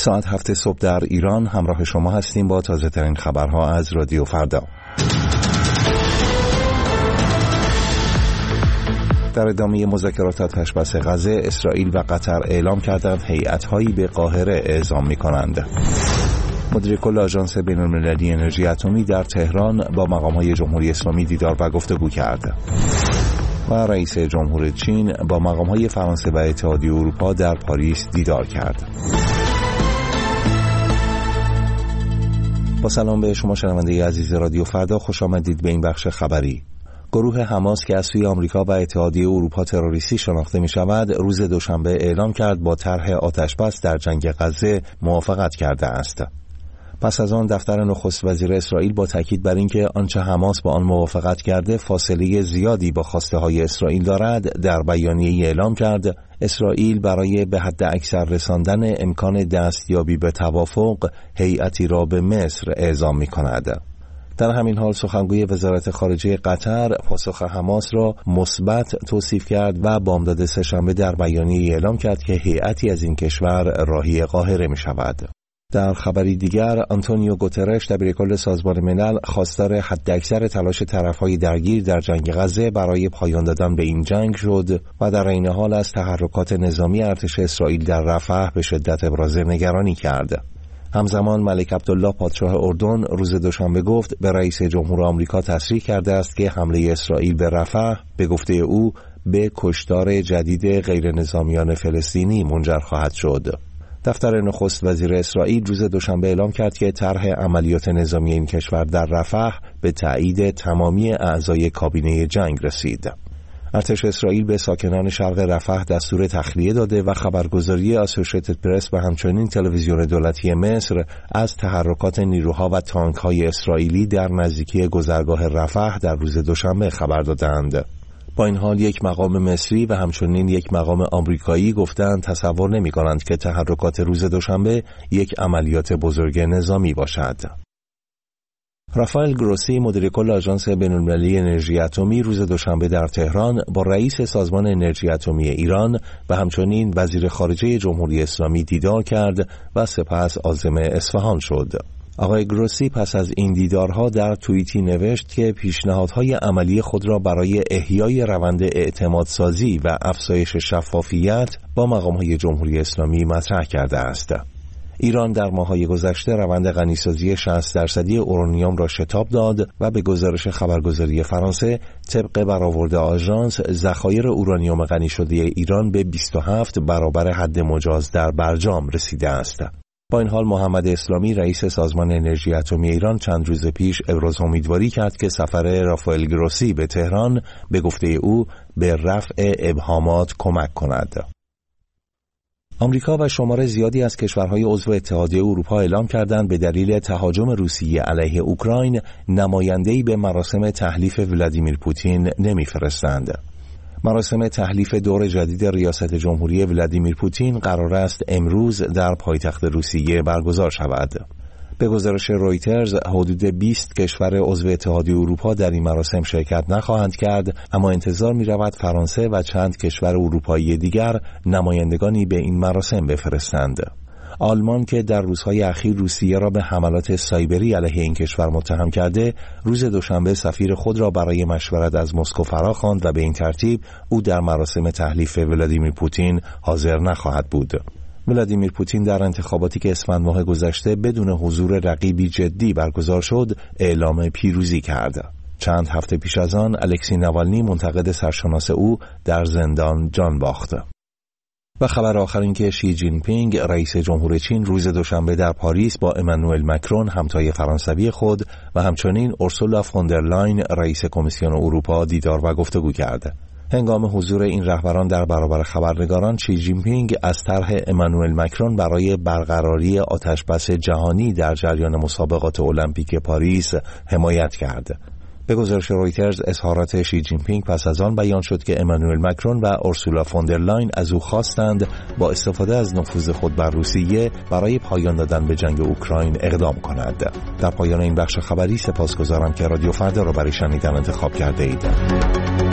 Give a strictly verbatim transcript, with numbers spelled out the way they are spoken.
ساعت هفت صبح در ایران همراه شما هستیم با تازه ترین خبرها از رادیو فردا. در ادامه مذاکرات آتشبس غزه، اسرائیل و قطر اعلام کردند هیئت‌هایی به قاهره اعزام می‌کنند. مدیر کل آژانس بین‌المللی انرژی اتمی در تهران با مقام‌های جمهوری اسلامی دیدار و گفتگو کرد. و رئیس جمهور چین با مقام‌های فرانسه و اتحادیه اروپا در پاریس دیدار کرد. با سلام به شما شنونده عزیز رادیو فردا، خوش آمدید به این بخش خبری. گروه حماس که از سوی آمریکا و اتحادیه اروپا تروریستی شناخته می شود، روز دوشنبه اعلام کرد با طرح آتشبس در جنگ غزه موافقت کرده است. پس از آن دفتر نخست وزیر اسرائیل با تاکید بر اینکه آنچه حماس با آن موافقت کرده فاصله زیادی با خواسته های اسرائیل دارد، در بیانیه‌ای اعلام کرد اسرائیل برای به حد اکثر رساندن امکان دستیابی به توافق هیئتی را به مصر اعزام می کند. در همین حال سخنگوی وزارت خارجه قطر پاسخ حماس را مثبت توصیف کرد و بامداد سه‌شنبه در بیانیه‌ای اعلام کرد که هیئتی از این کشور راهی قاهره می شود. در خبری دیگر، آنتونیو گوترش دبیرکل سازمان ملل خواستار حداکثر تلاش طرف‌های درگیر در جنگ غزه برای پایان دادن به این جنگ شد و در عین حال از تحرکات نظامی ارتش اسرائیل در رفح به شدت ابراز نگرانی کرد. همزمان ملک عبدالله پادشاه اردن روز دوشنبه گفت به رئیس جمهور آمریکا تصریح کرده است که حمله اسرائیل به رفح به گفته او به کشتار جدید غیر نظامیان فلسطینی منجر خواهد شد. دفتر نخست وزیر اسرائیل روز دوشنبه اعلام کرد که طرح عملیات نظامی این کشور در رفح به تایید تمامی اعضای کابینه جنگ رسید. ارتش اسرائیل به ساکنان شرق رفح دستور تخلیه داده و خبرگزاری آسوشیتد پرس و همچنین تلویزیون دولتی مصر از تحرکات نیروها و تانک‌های اسرائیلی در نزدیکی گذرگاه رفح در روز دوشنبه خبر دادند. با این حال یک مقام مصری و همچنین یک مقام آمریکایی گفتند تصور نمی‌کنند که تحرکات روز دوشنبه یک عملیات بزرگ نظامی باشد. رافائل گروسی مدیر کل آژانس بین‌المللی انرژی اتمی روز دوشنبه در تهران با رئیس سازمان انرژی اتمی ایران و همچنین وزیر خارجه جمهوری اسلامی دیدار کرد و سپس عازم اصفهان شد. آقای گروسی پس از این دیدارها در توییتی نوشت که پیشنهادهای عملی خود را برای احیای روند اعتمادسازی و افزایش شفافیت با مقام‌های جمهوری اسلامی مطرح کرده است. ایران در ماه‌های گذشته روند غنیسازی شصت درصدی اورانیوم را شتاب داد و به گزارش خبرگزاری فرانسه طبق برآورد آژانس ذخایر اورانیوم غنی شده ایران به بیست و هفت برابر حد مجاز در برجام رسیده است. با این حال محمد اسلامی رئیس سازمان انرژی اتمی ایران چند روز پیش ابراز امیدواری کرد که سفر رافائل گروسی به تهران به گفته او به رفع ابهامات کمک کند. آمریکا و شمار زیادی از کشورهای عضو اتحادیه اروپا اعلام کردند به دلیل تهاجم روسیه علیه اوکراین نماینده‌ای به مراسم تحلیف ولادیمیر پوتین نمی‌فرستند. مراسم تحلیف دور جدید ریاست جمهوری ولادیمیر پوتین قرار است امروز در پایتخت روسیه برگزار شود. به گزارش رویترز حدود بیست کشور عضو اتحادیه اروپا در این مراسم شرکت نخواهند کرد، اما انتظار می رود فرانسه و چند کشور اروپایی دیگر نمایندگانی به این مراسم بفرستند. آلمان که در روزهای اخیر روسیه را به حملات سایبری علیه این کشور متهم کرده، روز دوشنبه سفیر خود را برای مشورت از مسکو فراخواند و به این ترتیب او در مراسم تحلیف ولادیمیر پوتین حاضر نخواهد بود. ولادیمیر پوتین در انتخاباتی که اسفند ماه گذشته بدون حضور رقیبی جدی برگزار شد، اعلام پیروزی کرد. چند هفته پیش از آن الکسی ناوالنی منتقد سرشناس او در زندان جان باخت. و خبر آخر این که شی جین پینگ رئیس جمهور چین روز دوشنبه در پاریس با امانوئل مکرون همتای فرانسوی خود و همچنین اورسولا فوندرلاین رئیس کمیسیون اروپا دیدار و گفتگو کرد. هنگام حضور این رهبران در برابر خبرنگاران، شی جین پینگ از طرح امانوئل مکرون برای برقراری آتشبس جهانی در جریان مسابقات المپیک پاریس حمایت کرد. به گزارش رویترز اظهارات شی جین پینگ پس از آن بیان شد که امانوئل مکرون و اورسولا فوندرلاین از او خواستند با استفاده از نفوذ خود بر روسیه برای پایان دادن به جنگ اوکراین اقدام کند. در پایان این بخش خبری سپاسگزارم که رادیو فردا را برای شنیدن انتخاب کرده اید.